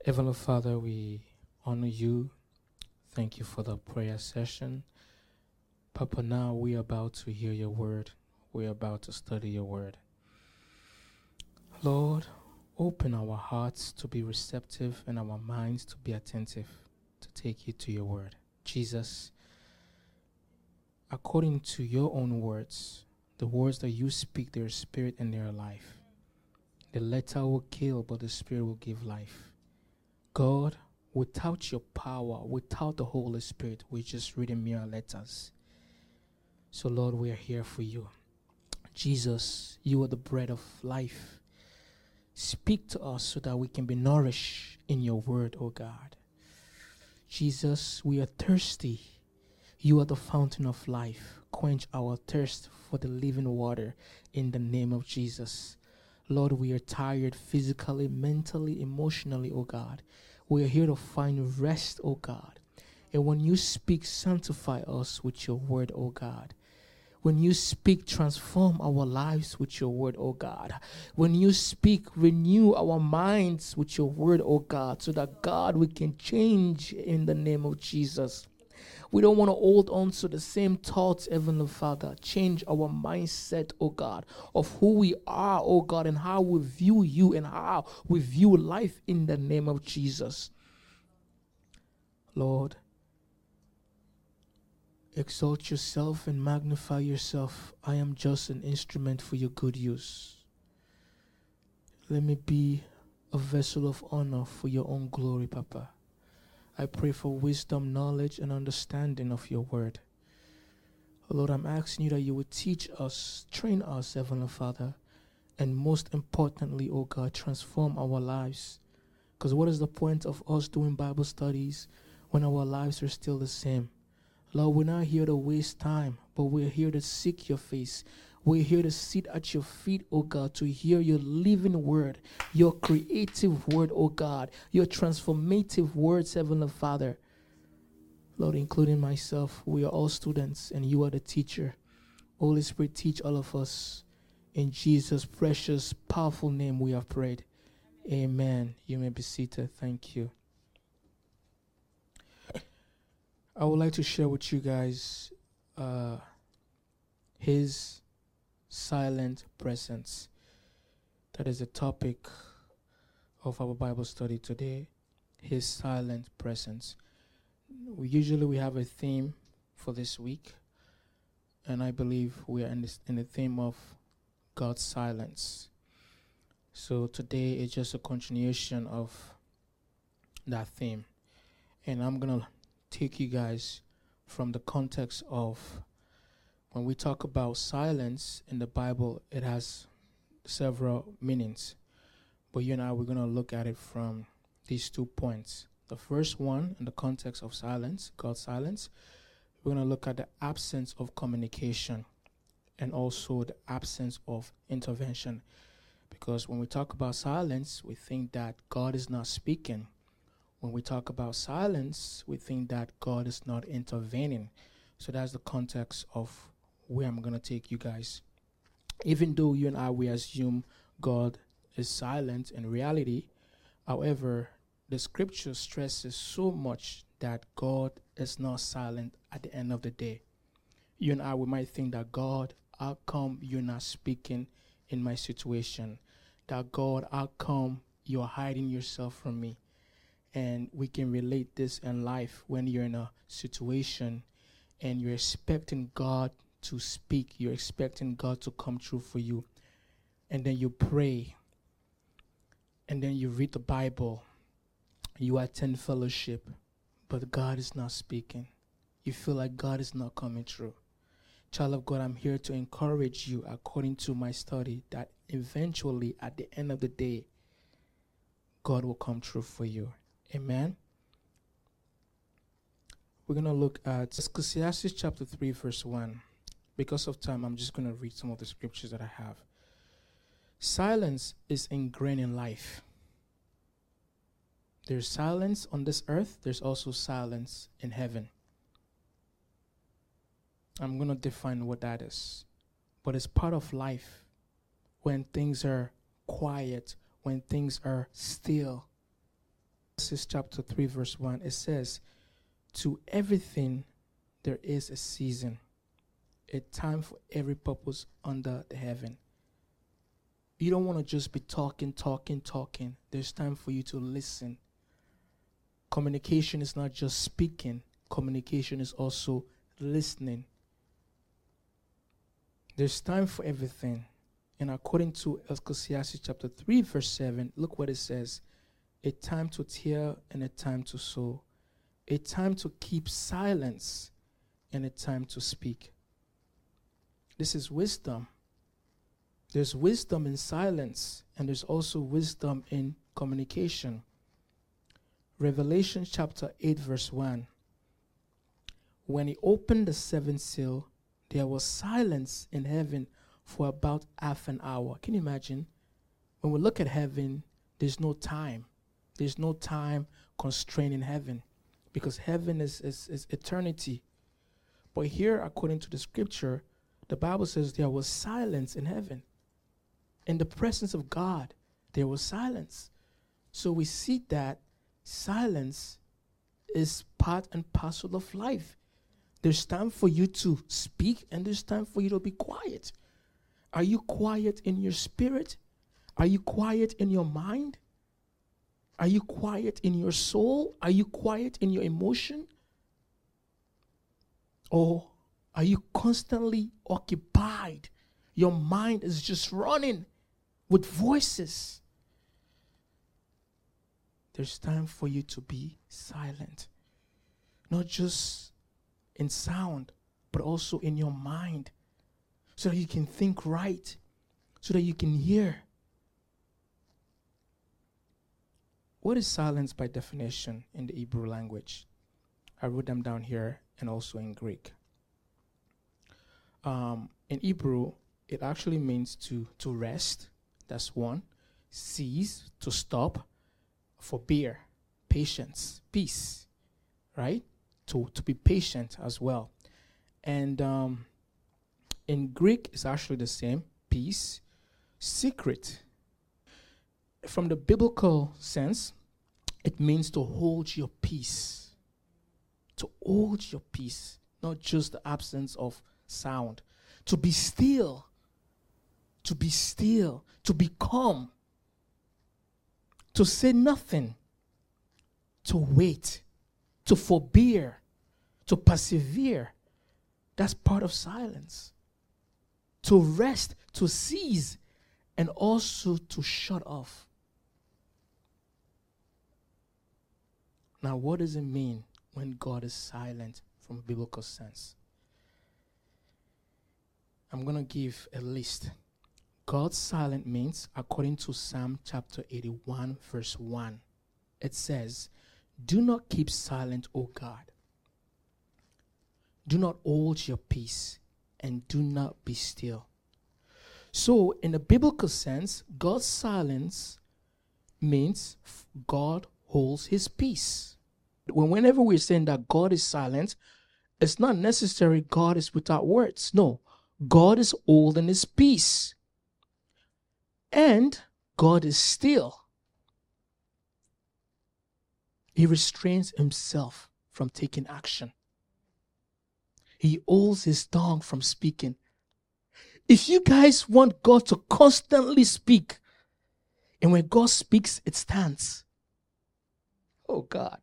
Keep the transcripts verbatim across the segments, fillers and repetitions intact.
Heavenly Father, we honor you. Thank you for the prayer session. Papa, now we are about to hear your word. We are about to study your word. Lord, open our hearts to be receptive and our minds to be attentive to take you to your word. Jesus, according to your own words, the words that you speak, their spirit and their life. The letter will kill, but the spirit will give life. God, without your power, without the Holy Spirit, we're just reading mere letters. So, Lord, we are here for you. Jesus, you are the bread of life. Speak to us so that we can be nourished in your word, O God. Jesus, we are thirsty. You are the fountain of life. Quench our thirst for the living water in the name of Jesus. Lord, we are tired physically, mentally, emotionally, O God. We are here to find rest, O God. And when you speak, sanctify us with your word, O God. When you speak, transform our lives with your word, O God. When you speak, renew our minds with your word, O God, so that, God, we can change in the name of Jesus. We don't want to hold on to the same thoughts, Heavenly Father. Change our mindset, oh God, of who we are, oh God, and how we view you and how we view life in the name of Jesus. Lord, exalt yourself and magnify yourself. I am just an instrument for your good use. Let me be a vessel of honor for your own glory, Papa. I pray for wisdom, knowledge, and understanding of your word. Oh Lord, I'm asking you that you would teach us, train us, Heavenly Father, and most importantly, oh God, transform our lives. Because what is the point of us doing Bible studies when our lives are still the same? Lord, we're not here to waste time, but we're here to seek your face. We're here to sit at your feet, oh God, to hear your living word, your creative word, oh God, your transformative words, Heavenly Father. Lord, including myself, we are all students and you are the teacher. Holy Spirit, teach all of us. In Jesus' precious, powerful name we have prayed. Amen. You may be seated. Thank you. I would like to share with you guys uh, his silent presence. That is the topic of our Bible study today. His silent presence. We usually we have a theme for this week, and I believe we are in, this, in the theme of God's silence. So today is just a continuation of that theme, and I'm gonna take you guys from the context of when we talk about silence in the Bible, it has several meanings. But you and I, we're going to look at it from these two points. The first one, in the context of silence, God's silence, we're going to look at the absence of communication and also the absence of intervention. Because when we talk about silence, we think that God is not speaking. When we talk about silence, we think that God is not intervening. So that's the context of where I'm going to take you guys. Even though you and I, we assume God is silent in reality, however, the scripture stresses so much that God is not silent at the end of the day. You and I, we might think that, God, how come you're not speaking in my situation? That, God, how come you're hiding yourself from me? And we can relate this in life when you're in a situation and you're expecting God to speak, you're expecting God to come true for you. And then you pray, and then you read the Bible, you attend fellowship, but God is not speaking. You feel like God is not coming true. Child of God, I'm here to encourage you, according to my study, that eventually, at the end of the day, God will come true for you. Amen. We're going to look at Ecclesiastes chapter three, verse one. Because of time, I'm just going to read some of the scriptures that I have. Silence is ingrained in life. There's silence on this earth. There's also silence in heaven. I'm going to define what that is. But it's part of life. When things are quiet, when things are still, Genesis chapter three, verse one, it says, to everything there is a season, a time for every purpose under the heaven. You don't want to just be talking, talking, talking. There's time for you to listen. Communication is not just speaking. Communication is also listening. There's time for everything. And according to Ecclesiastes chapter three, verse seven, look what it says. A time to tear and a time to sow. A time to keep silence and a time to speak. This is wisdom. There's wisdom in silence, and there's also wisdom in communication. Revelation chapter eight, verse one. When he opened the seventh seal, there was silence in heaven for about half an hour. Can you imagine? When we look at heaven, there's no time. There's no time constraint in heaven, because heaven is, is, is eternity. But here, according to the scripture, the Bible says there was silence in heaven. In the presence of God, there was silence. So we see that silence is part and parcel of life. There's time for you to speak, and there's time for you to be quiet. Are you quiet in your spirit? Are you quiet in your mind? Are you quiet in your soul? Are you quiet in your emotion? Or are you constantly occupied? Your mind is just running with voices. There's time for you to be silent. Not just in sound, but also in your mind. So that you can think right. So that you can hear. What is silence by definition in the Hebrew language? I wrote them down here and also in Greek. Um, in Hebrew, it actually means to, to rest. That's one. Cease, to stop. Forbear, patience, peace, right? To, to be patient as well. And um, in Greek, it's actually the same. Peace, secret. From the biblical sense, it means to hold your peace. To hold your peace, not just the absence of sound. To be still. To be still. To be calm. To say nothing. To wait. To forbear. To persevere. That's part of silence. To rest. To cease. And also to shut off. Now, what does it mean when God is silent from a biblical sense? I'm going to give a list. God's silent means, according to Psalm chapter eighty-one, verse one, it says, do not keep silent, O God. Do not hold your peace, and do not be still. So, in a biblical sense, God's silence means God holds his peace. When whenever we're saying that God is silent, it's not necessary God is without words. No, God is holding his peace. And God is still. He restrains himself from taking action. He holds his tongue from speaking. If you guys want God to constantly speak, and when God speaks, it stands. Oh God.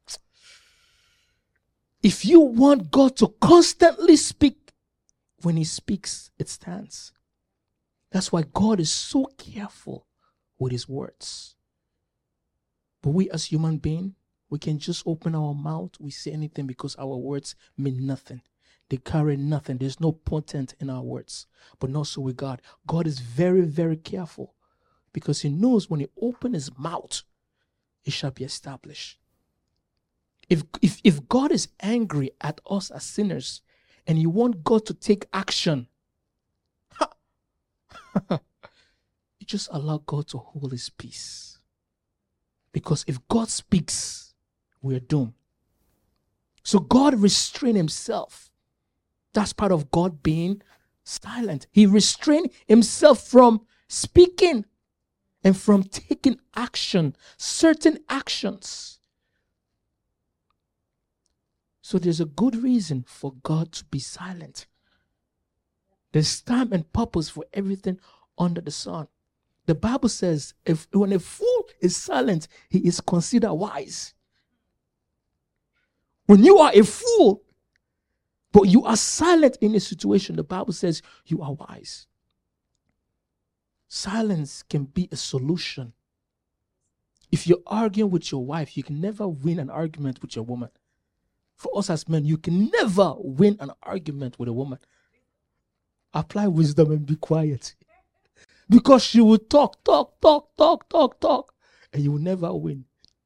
If you want God to constantly speak, when he speaks, it stands. That's why God is so careful with his words. But we as human beings, we can just open our mouth, we say anything because our words mean nothing. They carry nothing. There's no content in our words. But not so with God. God is very, very careful because he knows when he opens his mouth, it shall be established. If, if, if God is angry at us as sinners and you want God to take action, you just allow God to hold his peace. Because if God speaks, we're doomed. So God restrained himself. That's part of God being silent. He restrained himself from speaking and from taking action, certain actions. So there's a good reason for God to be silent. There's time and purpose for everything under the sun. The Bible says, if when a fool is silent, he is considered wise. When you are a fool, but you are silent in a situation, the Bible says you are wise. Silence can be a solution. If you're arguing with your wife, you can never win an argument with your woman. For us as men, you can never win an argument with a woman. Apply wisdom and be quiet. Because she will talk, talk, talk, talk, talk, talk, and you will never win.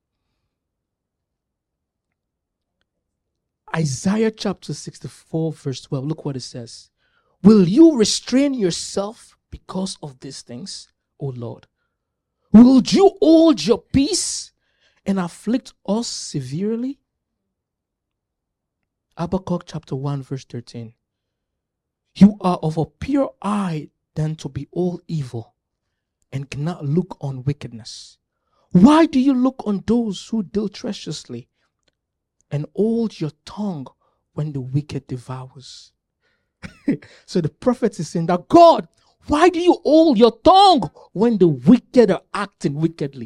Isaiah chapter sixty-four, verse twelve. Look what it says. Will you restrain yourself because of these things, O Lord? Will you hold your peace and afflict us severely? Habakkuk chapter one, verse thirteen. You are of a pure eye than to behold evil, and cannot look on wickedness. Why do you look on those who deal treacherously, and hold your tongue when the wicked devours? So the prophet is saying that, God, why do you hold your tongue when the wicked are acting wickedly?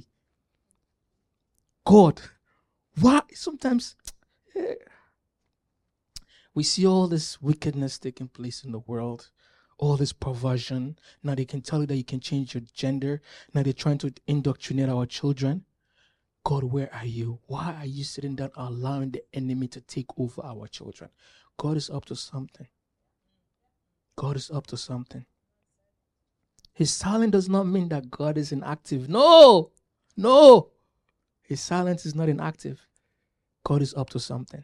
God, why? Sometimes eh, we see all this wickedness taking place in the world, all this perversion. Now they can tell you that you can change your gender. Now they're trying to indoctrinate our children. God, where are you? Why are you sitting down allowing the enemy to take over our children? God is up to something. God is up to something. His silence does not mean that God is inactive. No, no. His silence is not inactive. God is up to something.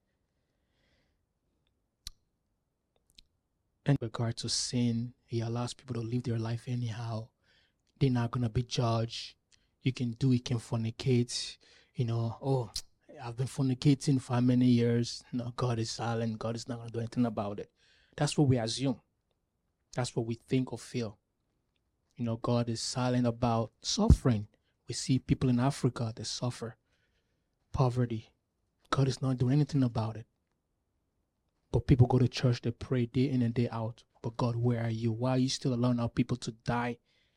In regard to sin, he allows people to live their life anyhow. They're not going to be judged. You can do, you can fornicate. You know, oh, I've been fornicating for how many years? No, God is silent. God is not going to do anything about it. That's what we assume. That's what we think or feel. You know, God is silent about suffering. We see people in Africa that suffer poverty. God is not doing anything about it. But people go to church, they pray day in and day out. But God, where are you? Why are you still allowing our people to die?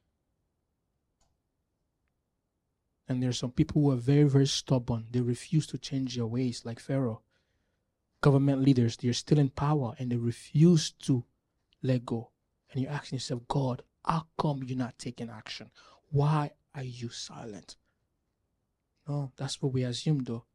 And there's some people who are very, very stubborn. They refuse to change their ways, like Pharaoh. Government leaders, they're still in power and they refuse to let go. And you're asking yourself, God, how come you're not taking action? Why are you silent? No, that's what we assume though.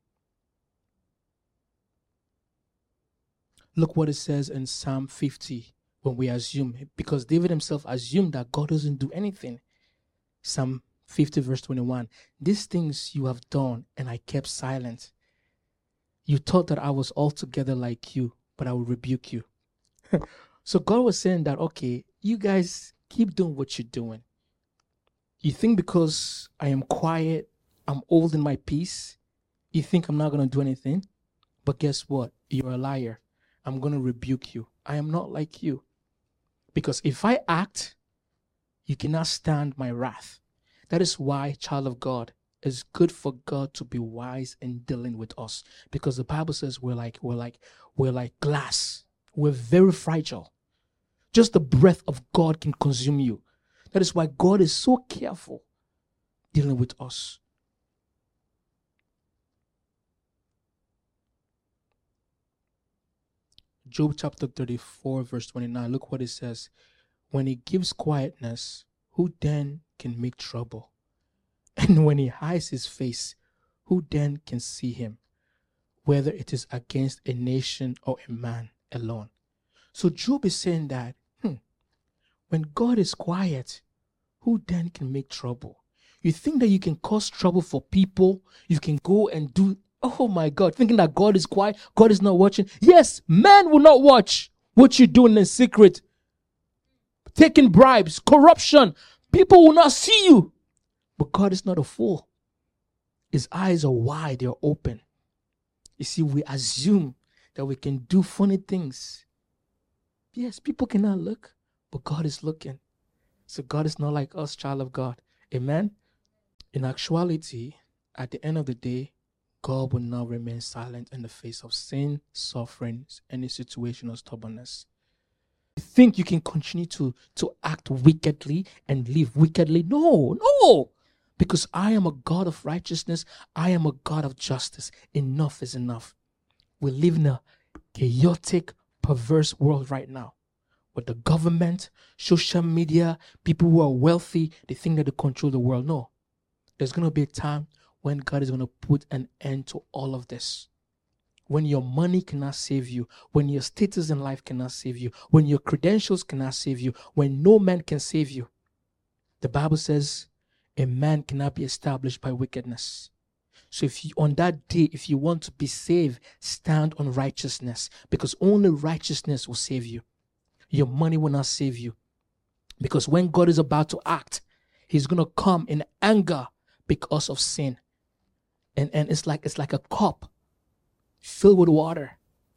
Look what it says in Psalm fifty when we assume, because David himself assumed that God doesn't do anything. Psalm fifty verse twenty-one. These things you have done and I kept silent. You thought that I was altogether like you, but I will rebuke you. So God was saying that, okay, you guys keep doing what you're doing. You think because I am quiet, I'm holding my peace, you think I'm not going to do anything? But guess what? You're a liar. I'm going to rebuke you. I am not like you. Because if I act, you cannot stand my wrath. That is why, child of God, it's good for God to be wise in dealing with us. Because the Bible says we're like, we're like, we're like glass. We're very fragile. Just the breath of God can consume you. That is why God is so careful dealing with us. Job chapter thirty-four, verse twenty-nine. Look what it says. When he gives quietness, who then can make trouble? And when he hides his face, who then can see him? Whether it is against a nation or a man alone. So Job is saying that, hmm, when God is quiet, who then can make trouble? You think that you can cause trouble for people? You can go and do, oh my God, thinking that God is quiet, God is not watching. Yes, man will not watch what you're doing in secret. Taking bribes, corruption. People will not see you. But God is not a fool. His eyes are wide, they're open. You see, we assume that we can do funny things. Yes, people cannot look, but God is looking. So God is not like us, child of God. Amen? In actuality, at the end of the day, God will not remain silent in the face of sin, suffering, any situation or stubbornness. You think you can continue to, to act wickedly and live wickedly? No, no. Because I am a God of righteousness. I am a God of justice. Enough is enough. We live in a chaotic, perverse world right now. With the government, social media, people who are wealthy, they think that they control the world. No. There's going to be a time when God is going to put an end to all of this. When your money cannot save you, when your status in life cannot save you, when your credentials cannot save you, when no man can save you. The Bible says a man cannot be established by wickedness. So if you, on that day, if you want to be saved, stand on righteousness, because only righteousness will save you. Your money will not save you. Because when God is about to act, he's going to come in anger because of sin. And, and it's like it's like a cup filled with water.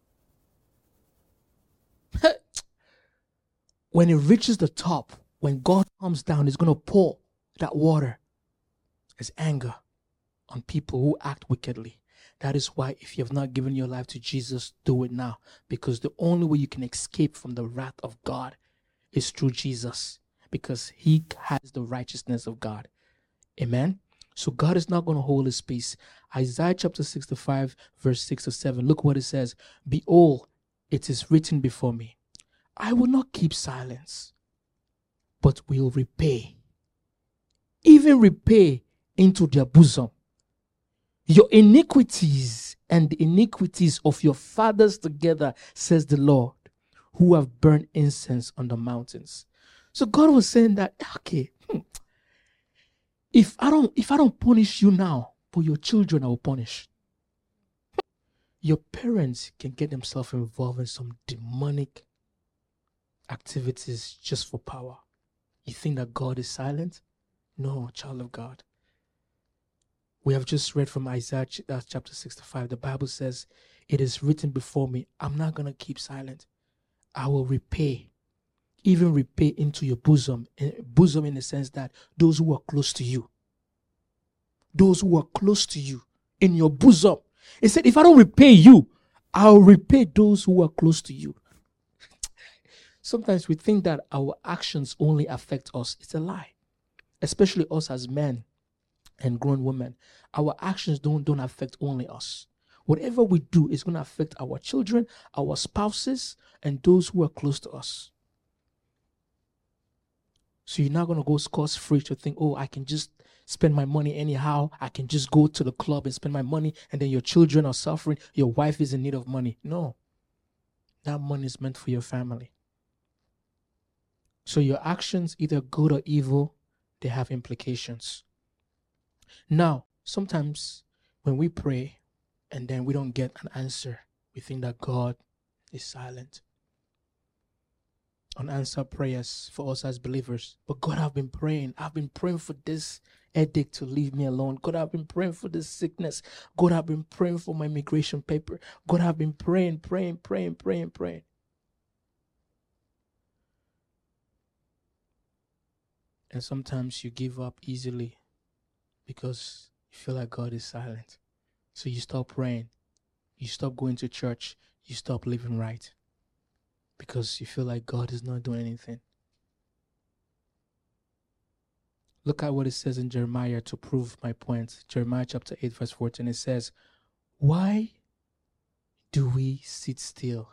When it reaches the top, when God comes down, he's going to pour that water as anger on people who act wickedly. That is why if you have not given your life to Jesus, do it now. Because the only way you can escape from the wrath of God is through Jesus. Because he has the righteousness of God. Amen? So God is not going to hold his peace. Isaiah chapter sixty-five, verse six to seven. Look what it says. Behold, it is written before me. I will not keep silence, but will repay. Even repay into their bosom your iniquities and the iniquities of your fathers together, says the Lord, who have burned incense on the mountains. So God was saying that, okay, hmm, if I don't, if I don't punish you now, for your children I will punish. Your parents can get themselves involved in some demonic activities just for power. You think that God is silent? No, child of God. We have just read from Isaiah chapter sixty-five. The Bible says, it is written before me, I'm not going to keep silent. I will repay, even repay into your bosom. Bosom in the sense that those who are close to you. Those who are close to you, in your bosom. It said, if I don't repay you, I'll repay those who are close to you. Sometimes we think that our actions only affect us. It's a lie. Especially us as men and grown women. Our actions don't, don't affect only us. Whatever we do is going to affect our children, our spouses, and those who are close to us. So you're not going to go scot-free to think, oh, I can just spend my money anyhow. I can just go to the club and spend my money, and then your children are suffering. Your wife is in need of money. No. That money is meant for your family. So your actions, either good or evil, they have implications. Now, sometimes when we pray and then we don't get an answer, we think that God is silent. Unanswered prayers for us as believers. But God, I've been praying. I've been praying for this headache to leave me alone. God, I've been praying for this sickness. God, I've been praying for my immigration paper. God, I've been praying, praying, praying, praying, praying. And sometimes you give up easily because you feel like God is silent. So you stop praying. You stop going to church. You stop living right. Because you feel like God is not doing anything. Look at what it says in Jeremiah to prove my point. Jeremiah chapter eight verse fourteen. It says, why do we sit still?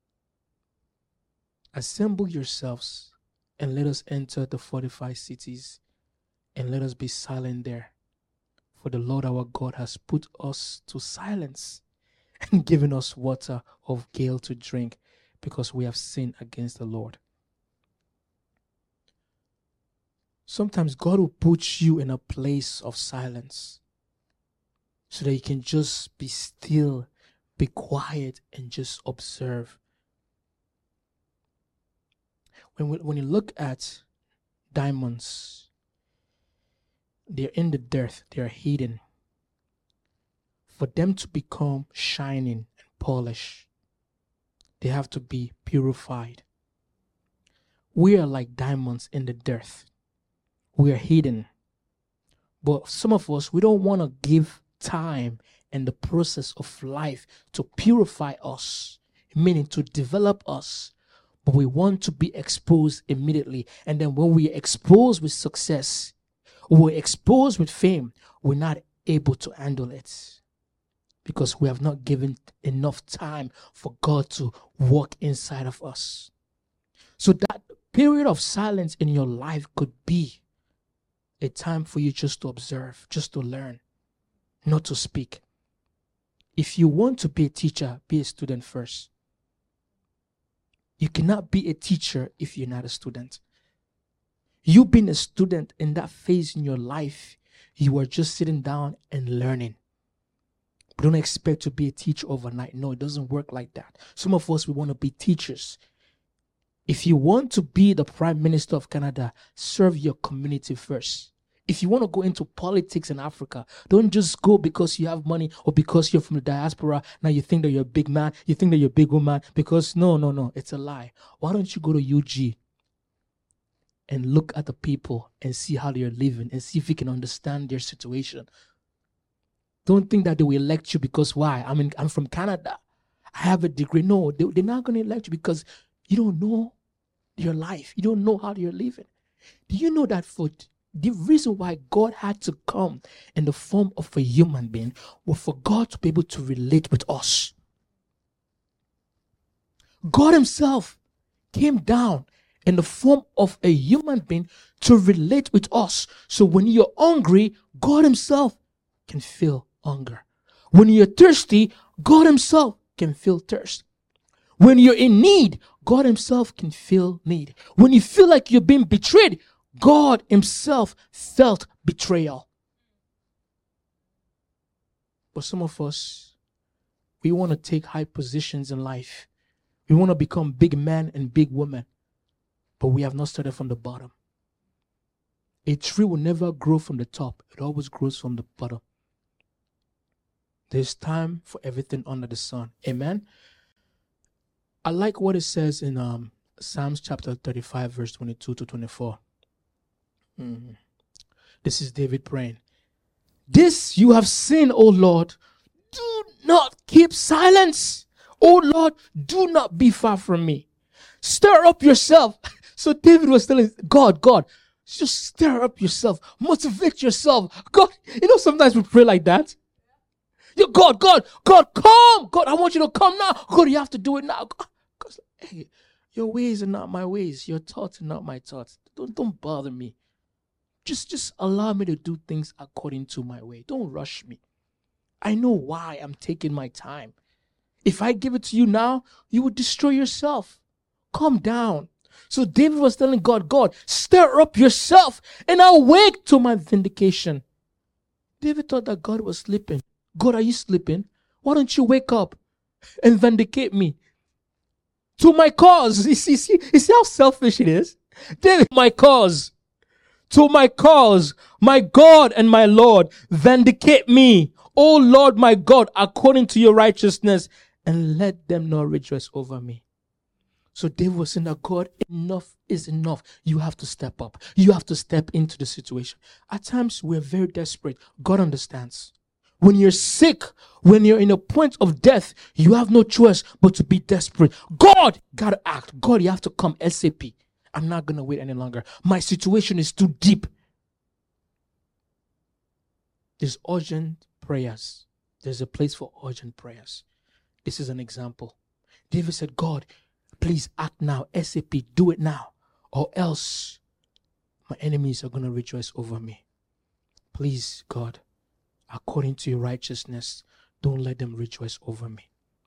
Assemble yourselves and let us enter the fortified cities and let us be silent there. For the Lord our God has put us to silence and given us water of gale to drink, because we have sinned against the Lord. Sometimes God will put you in a place of silence so that you can just be still, be quiet, and just observe. When we, when you look at diamonds, they're in the dirt, they're hidden. For them to become shining and polished, they have to be purified. We are like diamonds in the dirt. We are hidden. But some of us, we don't want to give time and the process of life to purify us, meaning to develop us. But we want to be exposed immediately. And then when we are exposed with success, we're exposed with fame, we're not able to handle it because we have not given enough time for God to work inside of us. So that period of silence in your life could be a time for you just to observe, just to learn, not to speak. If you want to be a teacher, be a student first. You cannot be a teacher if you're not a student. You being a student in that phase in your life, you are just sitting down and learning. But don't expect to be a teacher overnight. No, it doesn't work like that. Some of us, we want to be teachers. If you want to be the Prime Minister of Canada, serve your community first. If you want to go into politics in Africa, don't just go because you have money or because you're from the diaspora. Now you think that you're a big man, you think that you're a big woman, because no, no, no, it's a lie. Why don't you go to U G and look at the people and see how they're living and see if you can understand their situation? Don't think that they will elect you because why? I mean, I'm from Canada. I have a degree. No, they, they're not going to elect you because you don't know your life. You don't know how you're living. Do you know that for the reason why God had to come in the form of a human being was for God to be able to relate with us? God himself came down in the form of a human being to relate with us. So when you're hungry, God himself can feel hunger. When you're thirsty, God himself can feel thirst. When you're in need, God himself can feel need. When you feel like you're being betrayed, God himself felt betrayal. But some of us, we want to take high positions in life. We want to become big men and big women. But we have not started from the bottom. A tree will never grow from the top. It always grows from the bottom. There's time for everything under the sun. Amen? I like what it says in um, Psalms chapter thirty-five, verse twenty-two to twenty-four. Mm. This is David praying. This you have seen, O Lord. Do not keep silence. O Lord, do not be far from me. Stir up yourself. So David was telling God, God, just stir up yourself. Motivate yourself. God, you know, sometimes we pray like that. You, God, God, God, come. God, I want you to come now. God, you have to do it now. God, hey, your ways are not my ways. Your thoughts are not my thoughts. Don't, don't bother me. Just, just allow me to do things according to my way. Don't rush me. I know why I'm taking my time. If I give it to you now, you would destroy yourself. Calm down. So David was telling God, God, stir up yourself and I'll wake to my vindication. David thought that God was sleeping. God, are you sleeping? Why don't you wake up and vindicate me? To my cause. You see, see, you see how selfish it is? David, my cause. To my cause, my God and my Lord, vindicate me. O Lord, my God, according to your righteousness, and let them not rejoice over me. So David was saying that God, enough is enough. You have to step up. You have to step into the situation. At times, we're very desperate. God understands. When you're sick, when you're in a point of death, you have no choice but to be desperate. God, gotta act. God, you have to come ASAP. I'm not going to wait any longer. My situation is too deep. There's urgent prayers. There's a place for urgent prayers. This is an example. David said, God, please act now. ASAP, do it now. Or else my enemies are going to rejoice over me. Please, God, according to your righteousness, don't let them rejoice over me.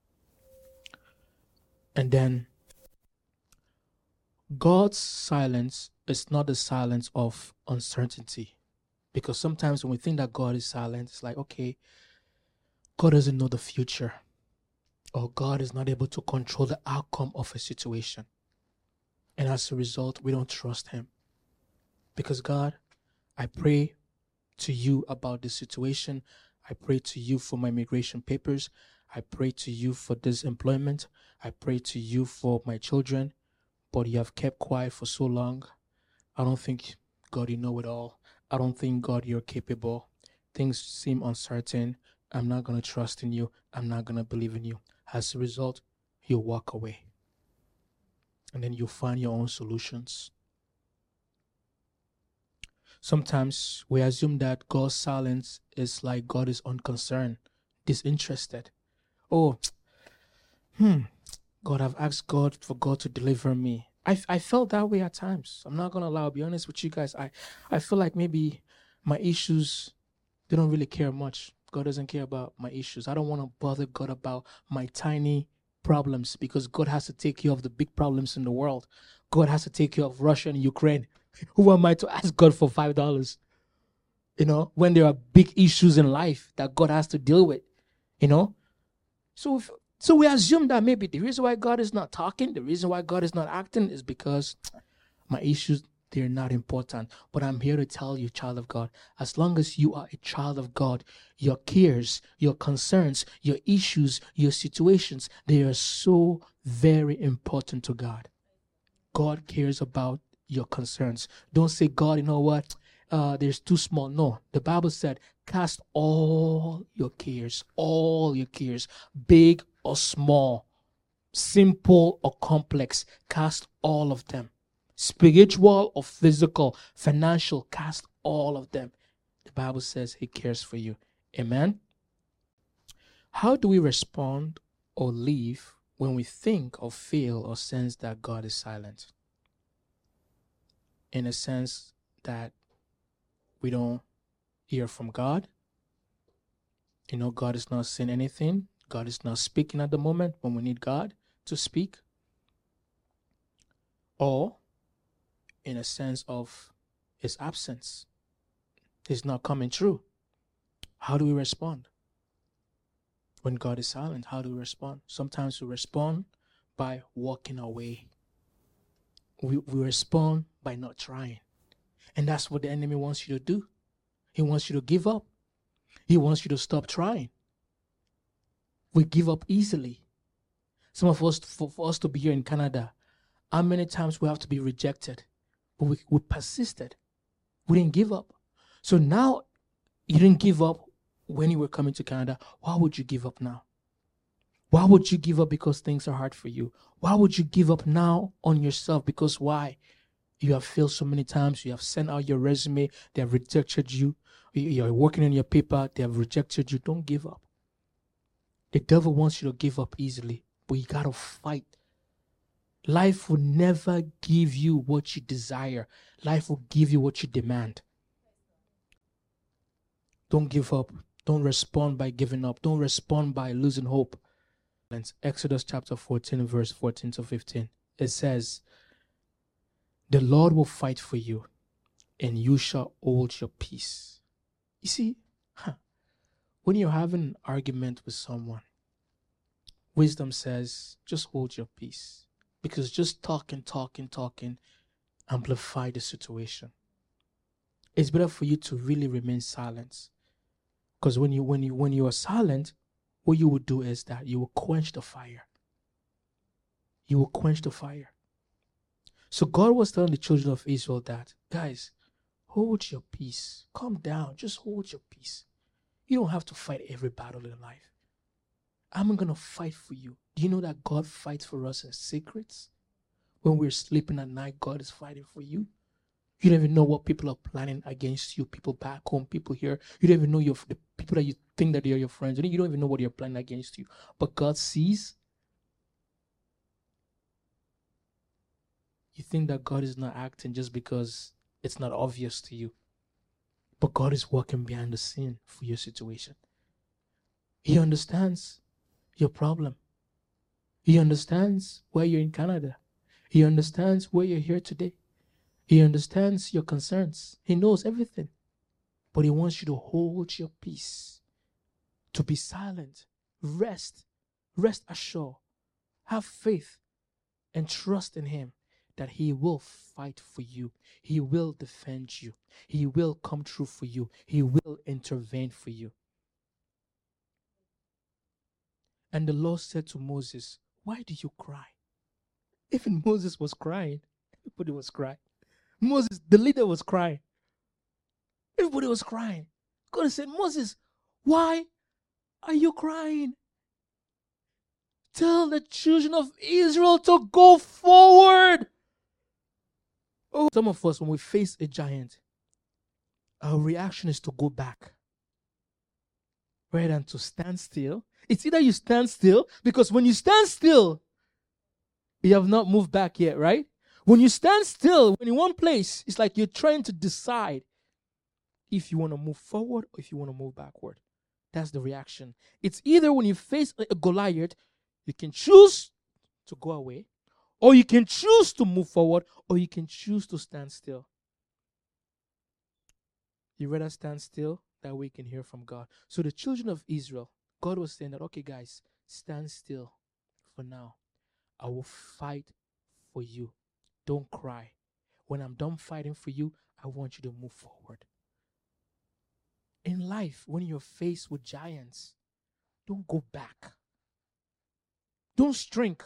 And then God's silence is not the silence of uncertainty. Because sometimes when we think that God is silent, it's like, okay, God doesn't know the future. Or God is not able to control the outcome of a situation. And as a result, we don't trust him. Because God, I pray to you about this situation. I pray to you for my immigration papers. I pray to you for this employment. I pray to you for my children. But you have kept quiet for so long. I don't think, God, you know it all. I don't think, God, you're capable. Things seem uncertain. I'm not going to trust in you. I'm not going to believe in you. As a result, you walk away. And then you find your own solutions. Sometimes we assume that God's silence is like God is unconcerned, disinterested. Oh, hmm, God, I've asked God for God to deliver me. I, I felt that way at times. I'm not going to lie. I'll be honest with you guys. I, I feel like maybe my issues, they don't really care much. God doesn't care about my issues. I don't want to bother God about my tiny problems because God has to take care of the big problems in the world. God has to take care of Russia and Ukraine. Who am I to ask God for five dollars? You know, when there are big issues in life that God has to deal with, you know? So if, so we assume that maybe the reason why God is not talking, the reason why God is not acting is because my issues, they're not important. But I'm here to tell you, child of God, as long as you are a child of God, your cares, your concerns, your issues, your situations, they are so very important to God. God cares about your concerns. Don't say, God, you know what? Uh, there's too small. No, the Bible said, cast all your cares, all your cares, big or small, simple or complex, cast all of them. Spiritual or physical, financial, cast all of them. The Bible says he cares for you. Amen. How do we respond or live when we think or feel or sense that God is silent? In a sense that we don't hear from God. You know, God is not saying anything. God is not speaking at the moment when we need God to speak. Or in a sense of his absence. He's not coming true. How do we respond? When God is silent, how do we respond? Sometimes we respond by walking away. We, we respond by not trying. And that's what the enemy wants you to do. He wants you to give up. He wants you to stop trying. We give up easily. Some of us, for, for us to be here in Canada, how many times we have to be rejected? But we, we persisted. We didn't give up. So now you didn't give up when you were coming to Canada. Why would you give up now? Why would you give up because things are hard for you? Why would you give up now on yourself? Because why? You have failed so many times. You have sent out your resume. They have rejected you. You're working on your paper. They have rejected you. Don't give up. The devil wants you to give up easily, but you got to fight. Life will never give you what you desire. Life will give you what you demand. Don't give up. Don't respond by giving up. Don't respond by losing hope. Exodus chapter fourteen, verse fourteen to fifteen. It says, the Lord will fight for you, and you shall hold your peace. You see, huh, when you're having an argument with someone, wisdom says, just hold your peace. Because just talking, talking, talking, amplify the situation. It's better for you to really remain silent. Because when you when you when you are silent, what you will do is that you will quench the fire. You will quench the fire. So God was telling the children of Israel that, guys, hold your peace. Calm down. Just hold your peace. You don't have to fight every battle in life. I'm going to fight for you. Do you know that God fights for us in secrets? When we're sleeping at night, God is fighting for you. You don't even know what people are planning against you. People back home, people here. You don't even know your, the people that you think that they are your friends. You don't even know what they're planning against you. But God sees. You think that God is not acting just because it's not obvious to you. But God is working behind the scene for your situation. He understands your problem. He understands why you're in Canada. He understands why you're here today. He understands your concerns. He knows everything. But he wants you to hold your peace. To be silent. Rest. Rest assured. Have faith and trust in him that he will fight for you. He will defend you. He will come through for you. He will intervene for you. And the Lord said to Moses, why do you cry? Even Moses was crying. Everybody was crying. Moses, the leader, was crying. Everybody was crying. God said, Moses, why are you crying? Tell the children of Israel to go forward. Oh, some of us, when we face a giant, our reaction is to go back rather than to stand still. It's either you stand still, because when you stand still, you have not moved back yet, right? When you stand still, when in one place, it's like you're trying to decide if you want to move forward or if you want to move backward. That's the reaction. It's either when you face a Goliath, you can choose to go away, or you can choose to move forward, or you can choose to stand still. You rather stand still, that way you can hear from God. So the children of Israel, God was saying that, okay, guys, stand still for now. I will fight for you. Don't cry. When I'm done fighting for you, I want you to move forward. In life, when you're faced with giants, don't go back. Don't shrink.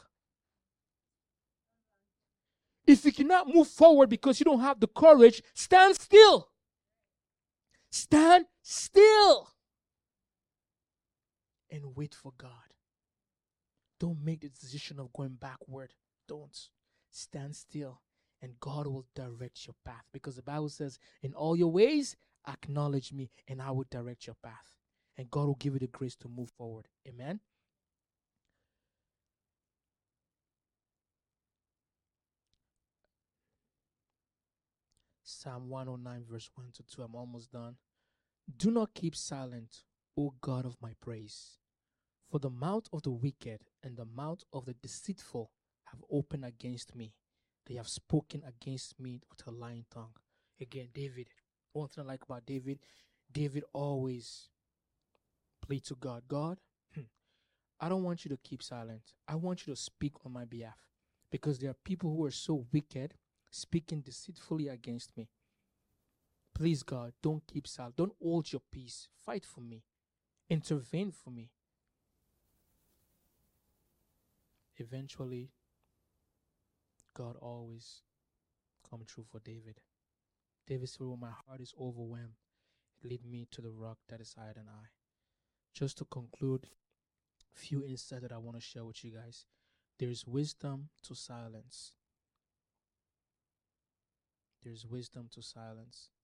If you cannot move forward because you don't have the courage, stand still. Stand still. And wait for God. Don't make the decision of going backward. Don't. Stand still. And God will direct your path. Because the Bible says, in all your ways, acknowledge me, and I will direct your path. And God will give you the grace to move forward. Amen. Psalm one oh nine, verse one to two. I'm almost done. Do not keep silent, O God of my praise. For the mouth of the wicked and the mouth of the deceitful have opened against me. They have spoken against me with a lying tongue. Again, David. One thing I like about David, David always played to God. God, I don't want you to keep silent. I want you to speak on my behalf. Because there are people who are so wicked, speaking deceitfully against me. Please, God, don't keep silent. Don't hold your peace. Fight for me. Intervene for me. Eventually, God always come true for David. David said, when my heart is overwhelmed, lead me to the rock that is higher than I. Just to conclude, a few insights that I want to share with you guys. There is wisdom to silence. There is wisdom to silence.